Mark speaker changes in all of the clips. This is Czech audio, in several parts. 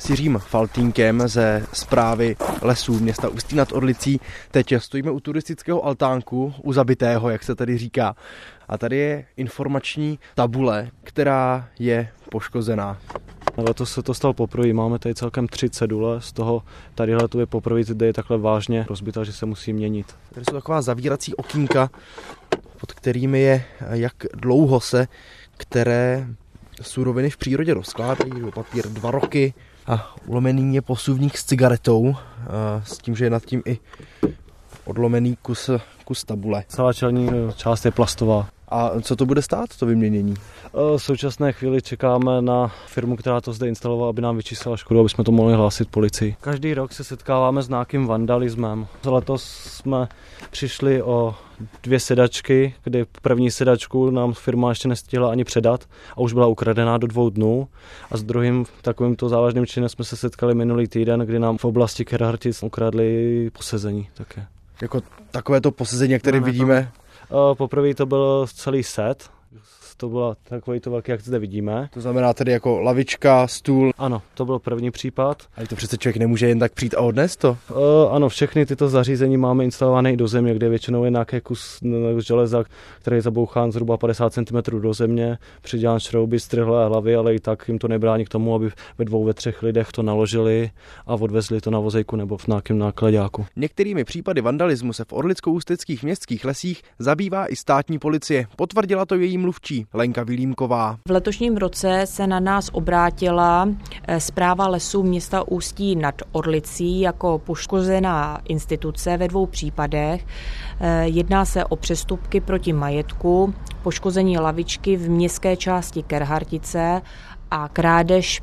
Speaker 1: s Jiřím Faltýnkem ze Správy lesů města Ústí nad Orlicí. Teď stojíme u turistického altánku, u zabitého, jak se tady říká. A tady je informační tabule, která je poškozená.
Speaker 2: Letos se to stalo poprvé, máme tady celkem 3 cedule, z toho tadyhle tu je poprvé, kde je takhle vážně rozbitá, že se musí měnit.
Speaker 1: Tady jsou taková zavírací okýnka, pod kterými je, jak dlouho se které suroviny v přírodě rozkládají, papír 2 roky a ulomený je posuvník s cigaretou, s tím, že je nad tím i odlomený kus tabule.
Speaker 2: Celá čelní část je plastová.
Speaker 1: A co to bude stát, to vyměnění?
Speaker 2: V současné chvíli čekáme na firmu, která to zde instalovala, aby nám vyčíslila škodu, aby jsme to mohli hlásit policii. Každý rok se setkáváme s nějakým vandalismem. Letos jsme přišli o 2 sedačky, kdy první sedačku nám firma ještě nestihla ani předat a už byla ukradená do 2 dnů. A s druhým takovýmto závažným činem jsme se setkali minulý týden, kdy nám v oblasti Kerhartic ukradli posezení také.
Speaker 1: Jako takovéto posezení, které vidíme?
Speaker 2: Poprvé to byl celý set, to bylo takový to velký, jak zde vidíme.
Speaker 1: To znamená tedy jako lavička, stůl?
Speaker 2: Ano, to byl první případ.
Speaker 1: Ale to přece člověk nemůže jen tak přijít a odnést to?
Speaker 2: Ano, všechny tyto zařízení máme instalované i do země, kde většinou je nějaký kus železa, který je zabouchán zhruba 50 cm do země, přidělán šrouby, strhlé hlavy, ale i tak jim to nebrání k tomu, aby ve 2, ve 3 lidech to naložili a odvezli to na vozejku nebo v nějakém nákladáku.
Speaker 1: Některými případy vandalismu se v orlicko-ústeckých městských lesích zabývá i státní policie. Potvrdila to její mluvčí Lenka Vilímková.
Speaker 3: V letošním roce se na nás obrátila Správa lesů města Ústí nad Orlicí jako poškozená instituce ve 2 případech. Jedná se o přestupky proti majetku, poškození lavičky v městské části Kerhartice a krádež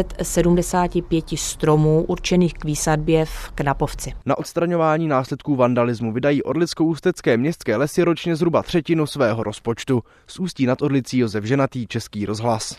Speaker 3: 575 stromů určených k výsadbě v Knapovci.
Speaker 1: Na odstraňování následků vandalismu vydají orlicko-ústecké městské lesy ročně zhruba 1/3 svého rozpočtu. Z Ústí nad Orlicí Josef Ženatý, Český rozhlas.